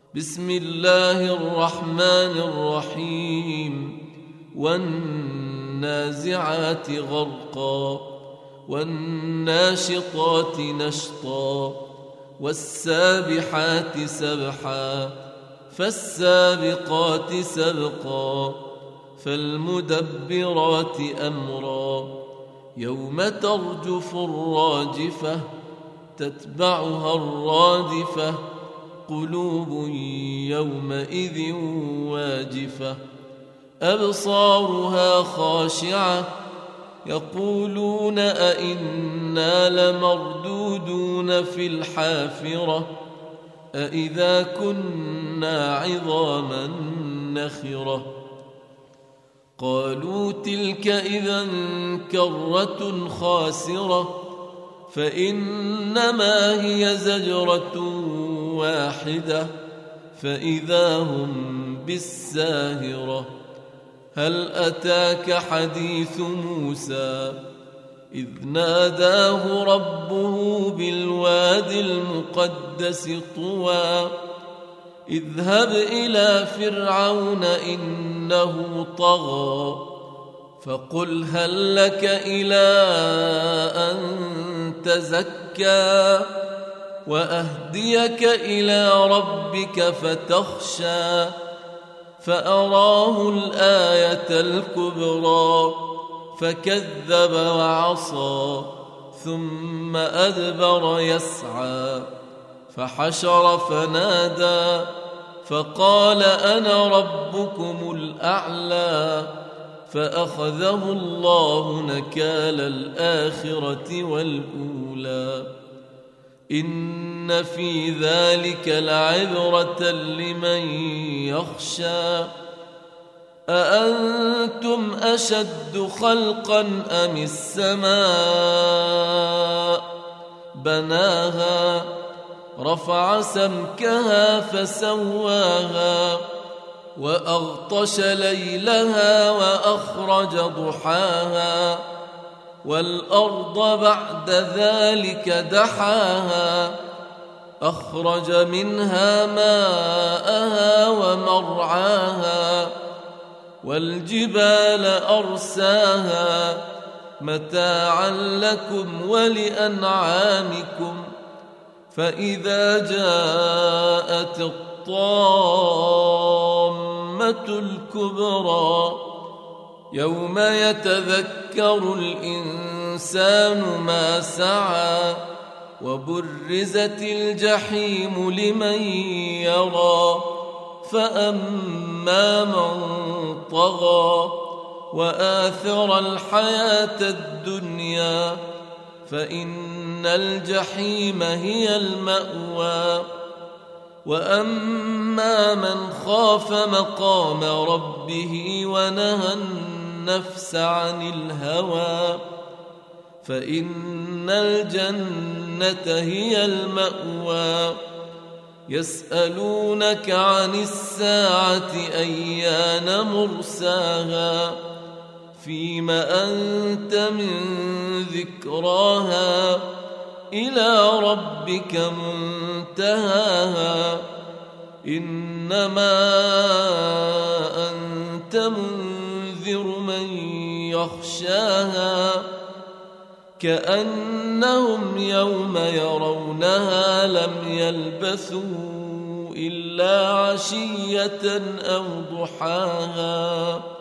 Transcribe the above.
بسم الله الرحمن الرحيم والنازعات غرقا والناشطات نشطا والسابحات سبحا فالسابقات سبقا فالمدبرات أمرا يوم ترجف الراجفة تتبعها الرادفة قلوب يومئذ واجفة أبصارها خاشعة يقولون أئنا لمردودون في الحافرة أئذا كنا عظاما نخرة قالوا تلك إذا كرة خاسرة فإنما هي زجرة واحدة فإذا هم بالساهرة هل أتاك حديث موسى إذ ناداه ربه بالواد المقدس طوى اذهب إلى فرعون إنه طغى فقل هل لك إلى أن تزكى وأهديك إلى ربك فتخشى فأراه الآية الكبرى فكذب وعصى ثم أدبر يسعى فحشر فنادى فقال أنا ربكم الأعلى فأخذه الله نكال الآخرة والأولى إن في ذلك لعبرة لمن يخشى أأنتم أشد خلقا أم السماء بناها رفع سمكها فسواها وأغطش ليلها وأخرج ضحاها والأرض بعد ذلك دحاها أخرج منها ماءها ومرعاها والجبال أرساها متاعا لكم ولأنعامكم فإذا جاءت الطامة الكبرى يوم يتذكر الإنسان ما سعى وبرزت الجحيم لمن يرى فأما من طغى وآثر الحياة الدنيا فإن الجحيم هي المأوى وأما من خاف مقام ربه ونهى النفس عن الهوى فإن الجنة هي المأوى يسألونك عن الساعة أيان مرساها فيم أنت من ذكراها إلى ربك منتهاها إنما أنت منذر من يخشاها كأنهم يوم يرونها لم يلبثوا إلا عشية أو ضحاها